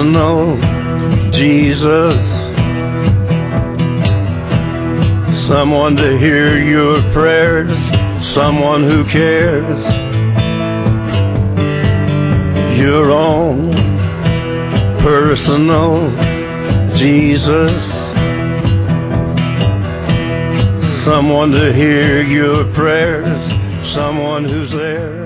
personal Jesus. Someone to hear your prayers, someone who cares. Your own personal Jesus. Someone to hear your prayers, someone who's there.